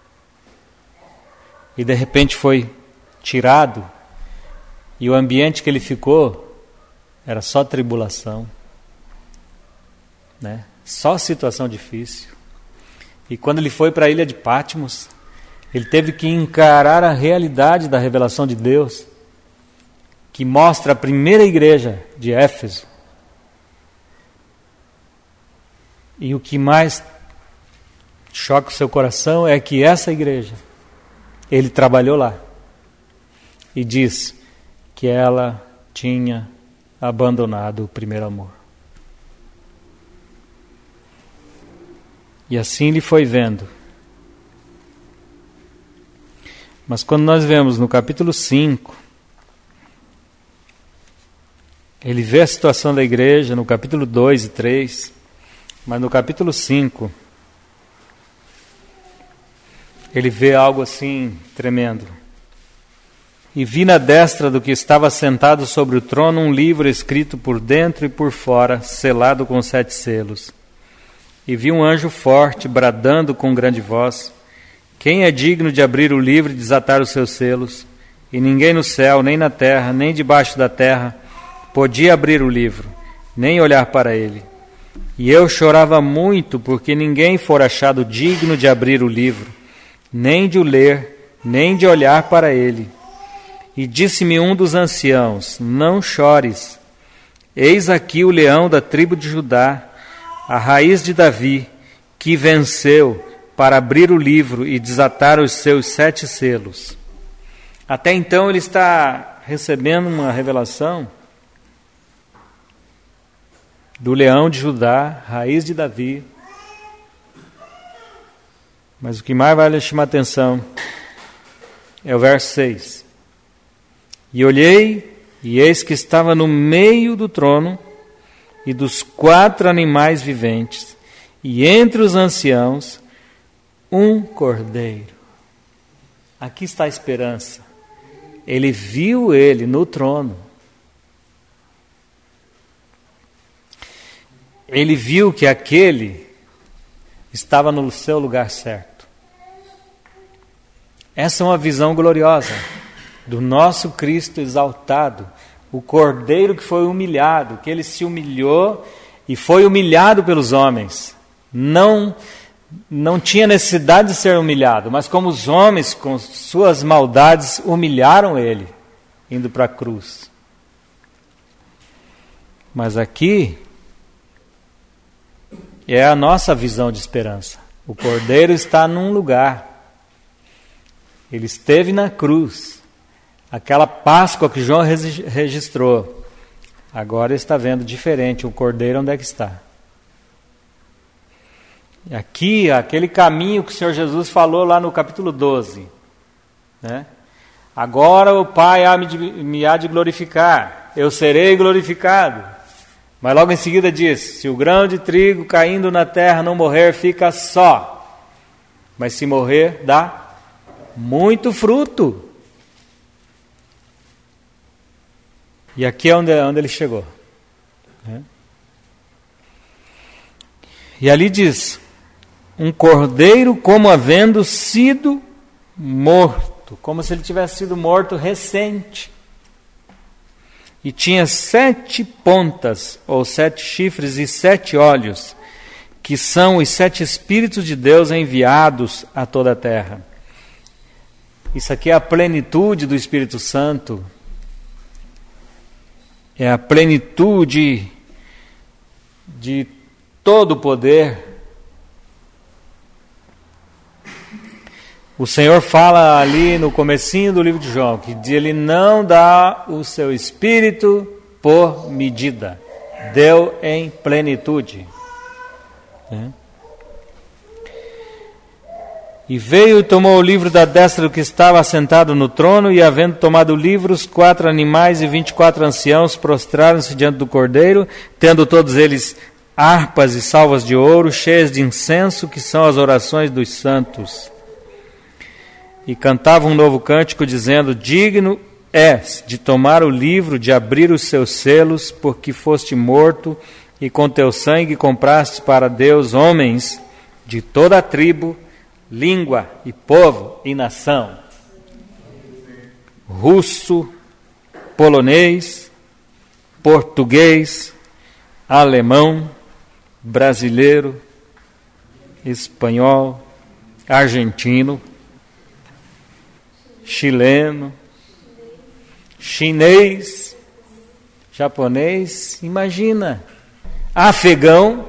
e de repente foi tirado, e o ambiente que ele ficou era só tribulação, né? Só situação difícil. E quando ele foi para a ilha de Patmos, ele teve que encarar a realidade da revelação de Deus, que mostra a primeira igreja de Éfeso. E o que mais choca o seu coração é que essa igreja, ele trabalhou lá e diz que ela tinha abandonado o primeiro amor. E assim ele foi vendo. Mas quando nós vemos no capítulo 5, ele vê a situação da igreja no capítulo 2 e 3, mas no capítulo 5, ele vê algo assim tremendo. E vi na destra do que estava sentado sobre o trono um livro escrito por dentro e por fora, selado com 7 selos. E vi um anjo forte, bradando com grande voz: quem é digno de abrir o livro e desatar os seus selos? E ninguém no céu, nem na terra, nem debaixo da terra, podia abrir o livro, nem olhar para ele. E eu chorava muito, porque ninguém fora achado digno de abrir o livro, nem de o ler, nem de olhar para ele. E disse-me um dos anciãos: não chores, eis aqui o leão da tribo de Judá, a raiz de Davi, que venceu para abrir o livro e desatar os seus 7 selos. Até então ele está recebendo uma revelação do leão de Judá, raiz de Davi. Mas o que mais vai lhe chamar a atenção é o verso 6. E olhei, e eis que estava no meio do trono e dos 4 animais viventes, e entre os anciãos, um cordeiro. Aqui está a esperança. Ele viu ele no trono. Ele viu que aquele estava no seu lugar certo. Essa é uma visão gloriosa do nosso Cristo exaltado, o cordeiro que foi humilhado, que ele se humilhou e foi humilhado pelos homens. Não tinha necessidade de ser humilhado, mas como os homens com suas maldades humilharam ele, indo para a cruz. Mas aqui é a nossa visão de esperança. O cordeiro está num lugar. Ele esteve na cruz. Aquela Páscoa que João registrou. Agora está vendo diferente. O cordeiro onde é que está? E aqui, aquele caminho que o Senhor Jesus falou lá no capítulo 12. Né? Agora o Pai me há de glorificar. Eu serei glorificado. Mas logo em seguida diz: se o grão de trigo caindo na terra não morrer, fica só. Mas se morrer, dá muito fruto. E aqui é onde ele chegou. E ali diz: um cordeiro como havendo sido morto, como se ele tivesse sido morto recente. E tinha 7 pontas, ou 7 chifres e 7 olhos, que são os 7 Espíritos de Deus enviados a toda a terra. Isso aqui é a plenitude do Espírito Santo. É a plenitude de todo o poder. O Senhor fala ali no comecinho do livro de João que ele não dá o seu Espírito por medida. Deu em plenitude. E veio e tomou o livro da destra do que estava assentado no trono, e havendo tomado o livro, os 4 animais e 24 anciãos prostraram-se diante do cordeiro, tendo todos eles harpas e salvas de ouro, cheias de incenso, que são as orações dos santos. E cantavam um novo cântico, dizendo: digno és de tomar o livro, de abrir os seus selos, porque foste morto, e com teu sangue compraste para Deus homens de toda a tribo, língua e povo e nação. Russo, polonês, português, alemão, brasileiro, espanhol, argentino, chileno, chinês, japonês, imagina, afegão,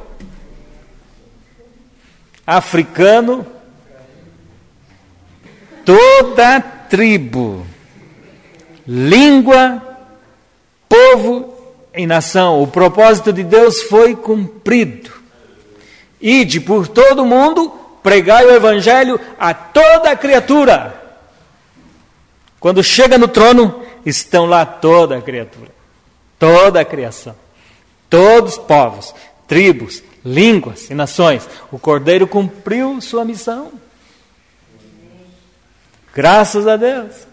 africano, toda tribo, língua, povo e nação. O propósito de Deus foi cumprido. Ide por todo o mundo, pregai o evangelho a toda a criatura. Quando chega no trono, estão lá toda a criatura, toda a criação, todos os povos, tribos, línguas e nações. O Cordeiro cumpriu sua missão. Graças a Deus.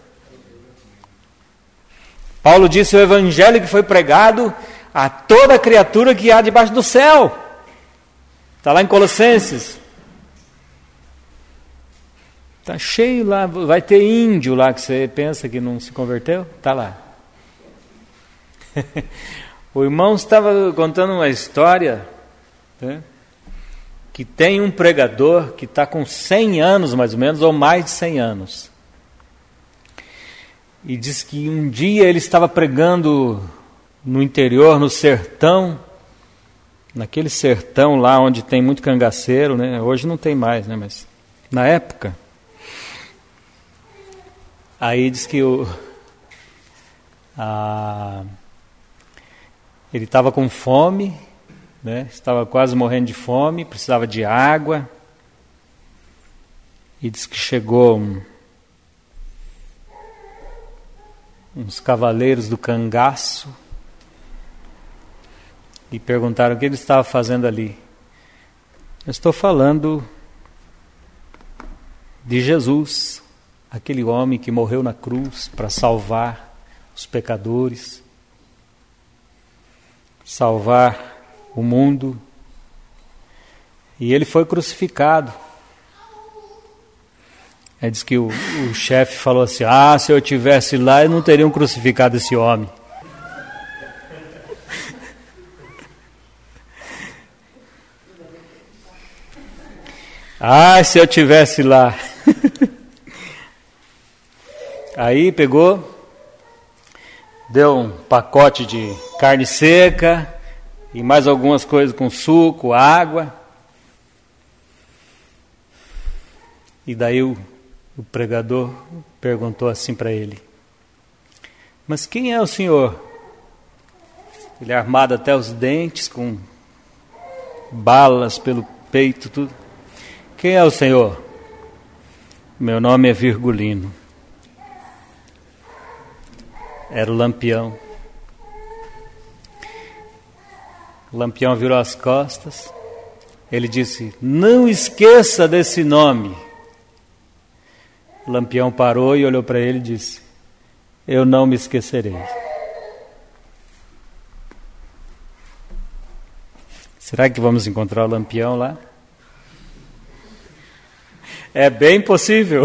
Paulo disse: o evangelho que foi pregado a toda criatura que há debaixo do céu. Está lá em Colossenses. Está cheio lá, vai ter índio lá que você pensa que não se converteu? Está lá. O irmão estava contando uma história, né, que tem um pregador que está com 100 anos mais ou menos, ou mais de 100 anos. E diz que um dia ele estava pregando no interior, no sertão, naquele sertão lá onde tem muito cangaceiro, né? Hoje não tem mais, né? Mas na época. Aí diz que ele estava com fome, né? Estava quase morrendo de fome, precisava de água. E diz que chegou uns cavaleiros do cangaço e perguntaram o que ele estava fazendo ali. Eu estou falando de Jesus, aquele homem que morreu na cruz para salvar os pecadores, salvar o mundo. E ele foi crucificado. Aí diz que o chefe falou assim: se eu tivesse lá, eu não teriam crucificado esse homem. Se eu tivesse lá. Aí pegou, deu um pacote de carne seca e mais algumas coisas com suco, água. E daí o pregador perguntou assim para ele: mas quem é o senhor? Ele é armado até os dentes, com balas pelo peito, tudo. Quem é o senhor? Meu nome é Virgulino. Era o Lampião. O Lampião virou as costas. Ele disse: não esqueça desse nome. O Lampião parou e olhou para ele e disse: eu não me esquecerei. Será que vamos encontrar o Lampião lá? É bem possível.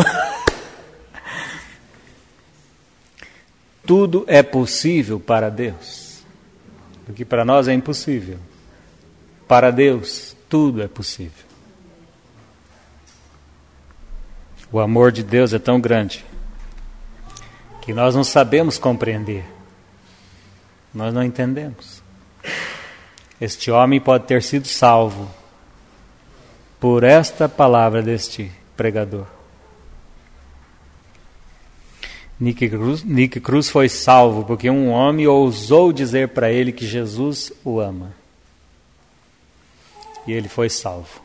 Tudo é possível para Deus. O que para nós é impossível, para Deus tudo é possível. O amor de Deus é tão grande que nós não sabemos compreender. Nós não entendemos. Este homem pode ter sido salvo por esta palavra deste pregador. Nick Cruz foi salvo porque um homem ousou dizer para ele que Jesus o ama. E ele foi salvo.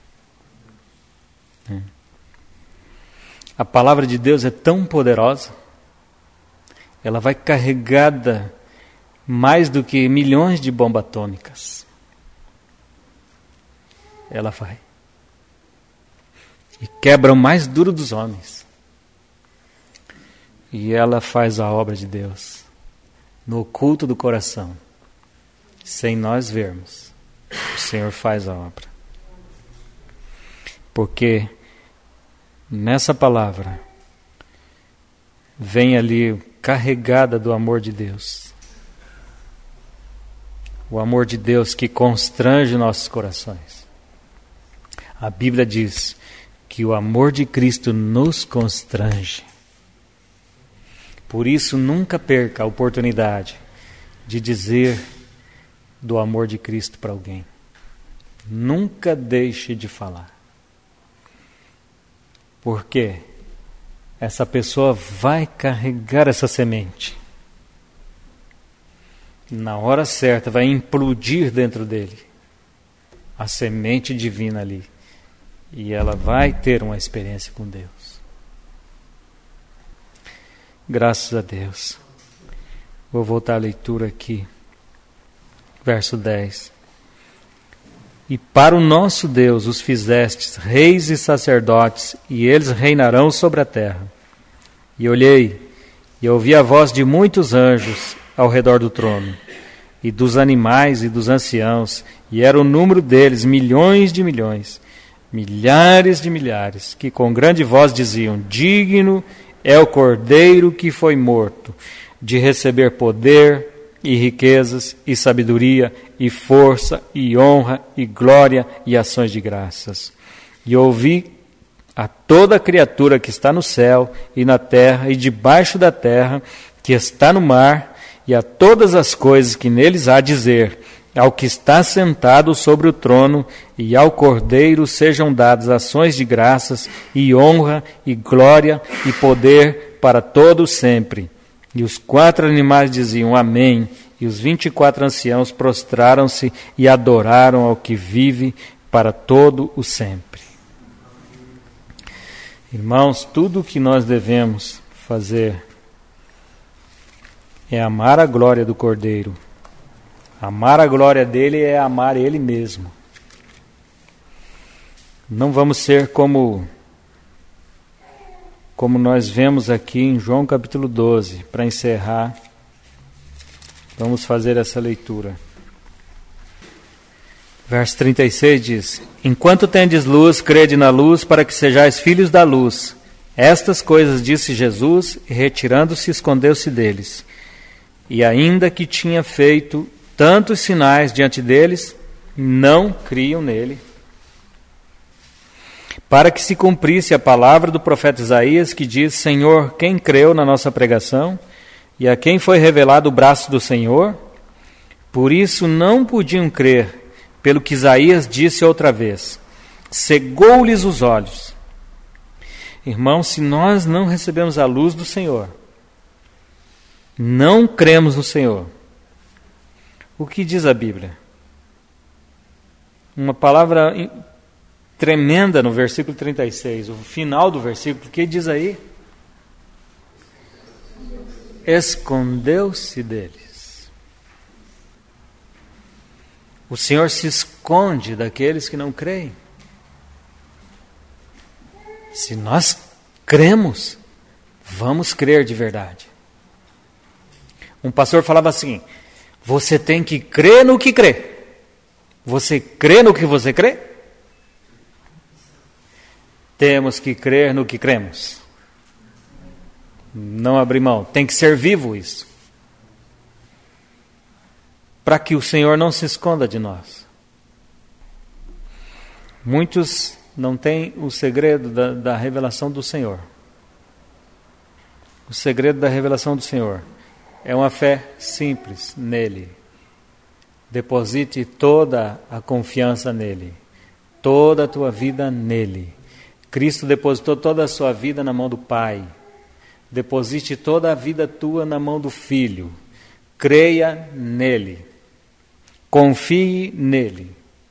A palavra de Deus é tão poderosa, ela vai carregada mais do que milhões de bombas atômicas. Ela vai. E quebra o mais duro dos homens. E ela faz a obra de Deus no oculto do coração, sem nós vermos. O Senhor faz a obra. Porque nessa palavra vem ali carregada do amor de Deus. O amor de Deus que constrange nossos corações. A Bíblia diz que o amor de Cristo nos constrange. Por isso, nunca perca a oportunidade de dizer do amor de Cristo para alguém. Nunca deixe de falar. Porque essa pessoa vai carregar essa semente. Na hora certa vai implodir dentro dele a semente divina ali. E ela vai ter uma experiência com Deus. Graças a Deus. Vou voltar à leitura aqui. Verso 10. E para o nosso Deus os fizestes reis e sacerdotes, e eles reinarão sobre a terra. E olhei, e ouvi a voz de muitos anjos ao redor do trono, e dos animais e dos anciãos, e era o número deles milhões de milhões, milhares de milhares, que com grande voz diziam: digno é o Cordeiro que foi morto, de receber poder e riquezas, e sabedoria, e força, e honra, e glória, e ações de graças. E ouvi a toda criatura que está no céu, e na terra, e debaixo da terra, que está no mar, e a todas as coisas que neles há dizer, ao que está sentado sobre o trono, e ao Cordeiro sejam dadas ações de graças, e honra, e glória, e poder para todos sempre. E os 4 animais diziam amém, e os 24 anciãos prostraram-se e adoraram ao que vive para todo o sempre. Irmãos, tudo o que nós devemos fazer é amar a glória do Cordeiro. Amar a glória dele é amar ele mesmo. Não vamos ser como nós vemos aqui em João capítulo 12, para encerrar, vamos fazer essa leitura. Verso 36 diz: enquanto tendes luz, crede na luz, para que sejais filhos da luz. Estas coisas disse Jesus, e retirando-se, escondeu-se deles. E ainda que tinha feito tantos sinais diante deles, não criam nele. Para que se cumprisse a palavra do profeta Isaías, que diz: Senhor, quem creu na nossa pregação? E a quem foi revelado o braço do Senhor? Por isso não podiam crer, pelo que Isaías disse outra vez: cegou-lhes os olhos. Irmãos, se nós não recebemos a luz do Senhor, não cremos no Senhor, o que diz a Bíblia? Uma palavra tremenda no versículo 36, o final do versículo, que diz aí? Escondeu-se deles. O Senhor se esconde daqueles que não creem. Se nós cremos, vamos crer de verdade. Um pastor falava assim: você tem que crer no que crê. Você crê no que você crê? Temos que crer no que cremos. Não abrir mão. Tem que ser vivo isso. Para que o Senhor não se esconda de nós. Muitos não têm o segredo da revelação do Senhor. O segredo da revelação do Senhor é uma fé simples nele. Deposite toda a confiança nele. Toda a tua vida nele. Cristo depositou toda a sua vida na mão do Pai. Deposite toda a vida tua na mão do Filho. Creia nele. Confie nele.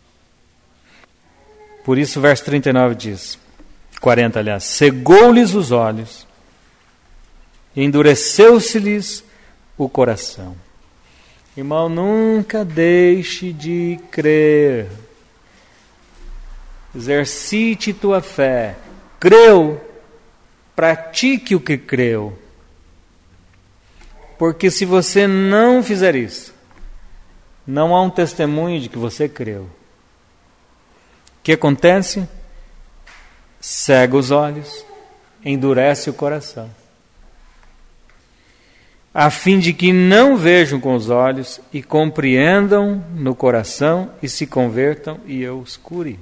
Por isso o verso 39 diz, 40 aliás, cegou-lhes os olhos, endureceu-se-lhes o coração. Irmão, nunca deixe de crer. Exercite tua fé. Creu, pratique o que creu. Porque se você não fizer isso, não há um testemunho de que você creu. O que acontece? Cega os olhos, endurece o coração. a fim de que não vejam com os olhos e compreendam no coração e se convertam e eu os cure.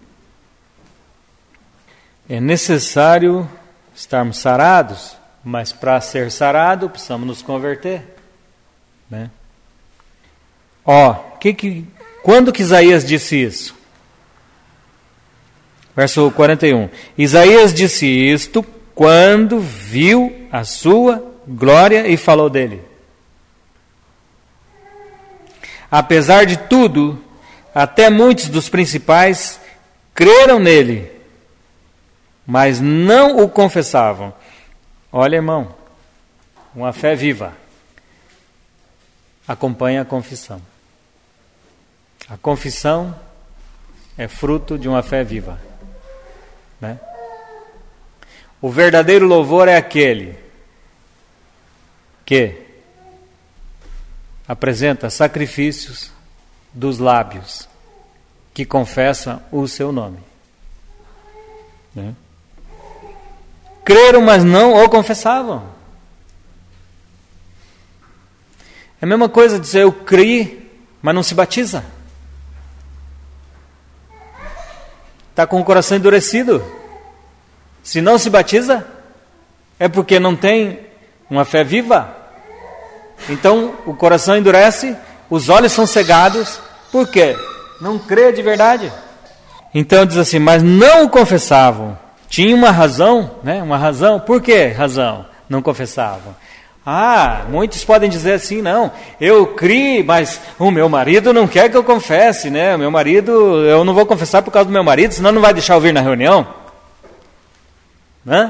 É necessário estarmos sarados, mas para ser sarado precisamos nos converter, né? Quando que Isaías disse isso? Verso 41. Isaías disse isto quando viu a sua glória e falou dele. Apesar de tudo, até muitos dos principais creram nele, mas não o confessavam. Olha, irmão, uma fé viva acompanha a confissão. A confissão é fruto de uma fé viva, né? O verdadeiro louvor é aquele que apresenta sacrifícios dos lábios que confessam o seu nome, né? Creram, mas não o confessavam. É a mesma coisa dizer eu criei, mas não se batiza. Está com o coração endurecido. Se não se batiza, é porque não tem uma fé viva. Então o coração endurece, os olhos são cegados. Por quê? Não crê de verdade. Então diz assim, mas não o confessavam. Tinha uma razão, né? Uma razão. Por que razão? Não confessavam. Muitos podem dizer assim, não, eu criei, mas o meu marido não quer que eu confesse, né? O meu marido, eu não vou confessar por causa do meu marido, senão não vai deixar eu vir na reunião. Né?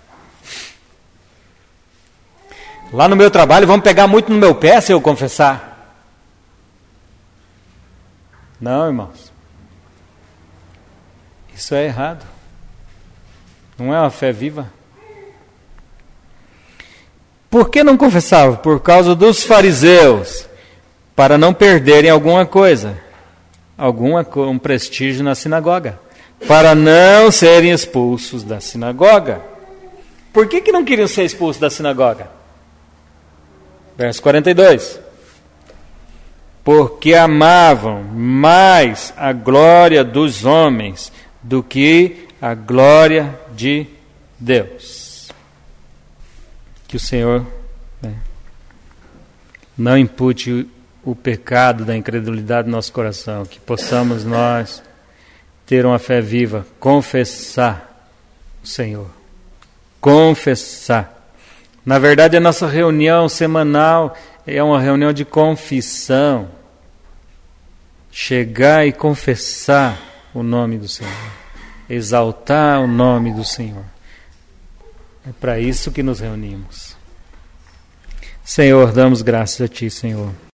Lá no meu trabalho vão pegar muito no meu pé se eu confessar. Não, irmãos. Isso é errado. Não é uma fé viva. Por que não confessavam? Por causa dos fariseus, para não perderem alguma coisa, um prestígio na sinagoga, para não serem expulsos da sinagoga. Por que não queriam ser expulsos da sinagoga? Verso 42. Porque amavam mais a glória dos homens do que a glória de Deus. Que o Senhor não impute o pecado da incredulidade no nosso coração, que possamos nós ter uma fé viva, confessar o Senhor. Confessar. Na verdade, a nossa reunião semanal é uma reunião de confissão. Chegar e confessar o nome do Senhor. Exaltar o nome do Senhor. É para isso que nos reunimos. Senhor, damos graças a Ti, Senhor.